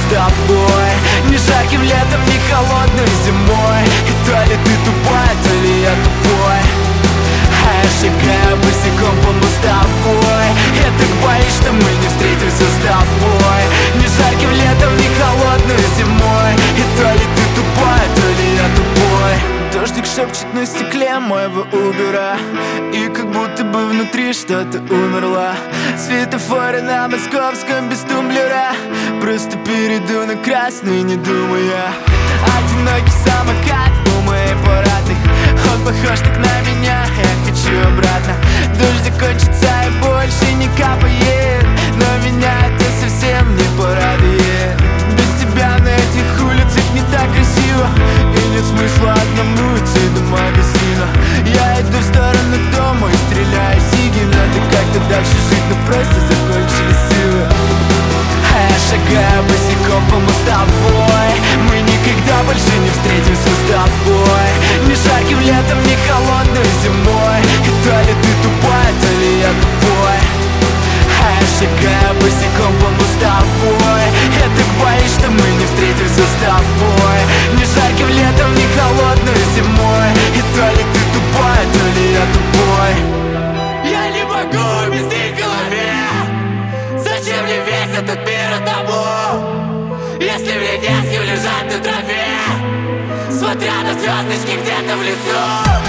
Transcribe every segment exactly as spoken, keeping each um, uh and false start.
тобой. Не жарким летом, не холодной зимой. И то ли ты тупая, то ли я тупой. А я шагаю босиком по мостовой. Я так боюсь, что мы не встретимся с тобой. Не жарким летом, не холодной зимой. И то ли ты тупая, то ли я тупой. Дождик шепчет на стекле моего Убера, и как будто бы внутри что-то умерло. Светофоры на московском без тумблера. Просто перейду на красный, не думая. Одинокий самокат у моей парадной. Он похож так на меня, я хочу обратно. Дождик кончится и больше не капает, но меня это совсем не порадует. Без тебя на этих улицах не так красиво, и нет смысла одному идти до магазина. Я иду в сторону дома и стреляю сиги. Надо как-то дальше жить, но просто закончились силы. А я шагаю босиком по мостовой. Мы никогда больше не встретимся с тобой. Ни жарким летом, ни холодной зимой. И то ли ты тупая, то ли я тупой. А я шагаю босиком по мостовой. Я так боюсь, что мы не встретимся с тобой. Ни жарким летом, ни холодной зимой. И то ли ты тупая, то ли я тупой. Я не могу уместить в голове. Зачем мне весь этот мир одному, если мне не с кем лежать на траве, смотря на звездочки где-то в лесу?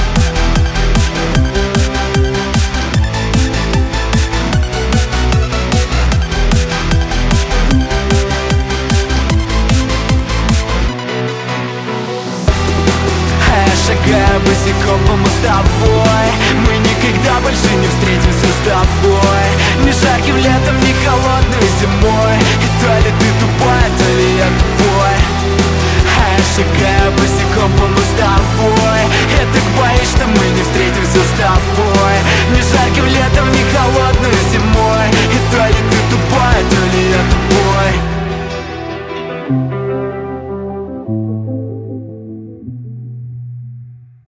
Шагаю босиком по мостовой. Мы никогда больше не встретимся с тобой. Не